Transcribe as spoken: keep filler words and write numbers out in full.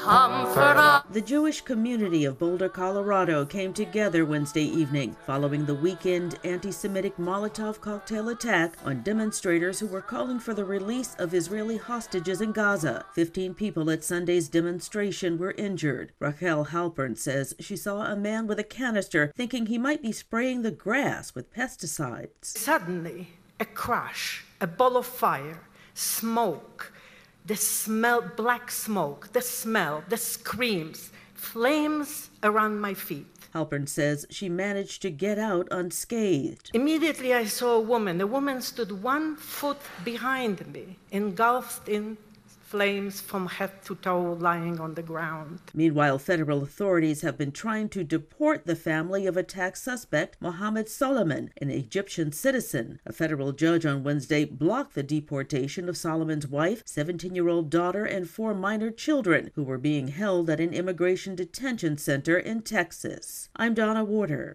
comfort. The Jewish community of Boulder, Colorado came together Wednesday evening following the weekend anti-Semitic Molotov cocktail attack on demonstrators who were calling for the release of Israeli hostages in Gaza. Fifteen people at Sunday's demonstration were injured. Rachel Halpern says she saw a man with a canister thinking he might be spraying the grass with pesticides. Suddenly, a crash, a ball of fire, smoke, the smell, black smoke, the smell, the screams, flames around my feet. Halpern says she managed to get out unscathed. Immediately I saw a woman. The woman stood one foot behind me, engulfed in flames from head to toe, lying on the ground. Meanwhile, federal authorities have been trying to deport the family of attack suspect Mohammed Solomon, an Egyptian citizen. A federal judge on Wednesday blocked the deportation of Solomon's wife, seventeen-year-old daughter, and four minor children who were being held at an immigration detention center in Texas. I'm Donna Warder.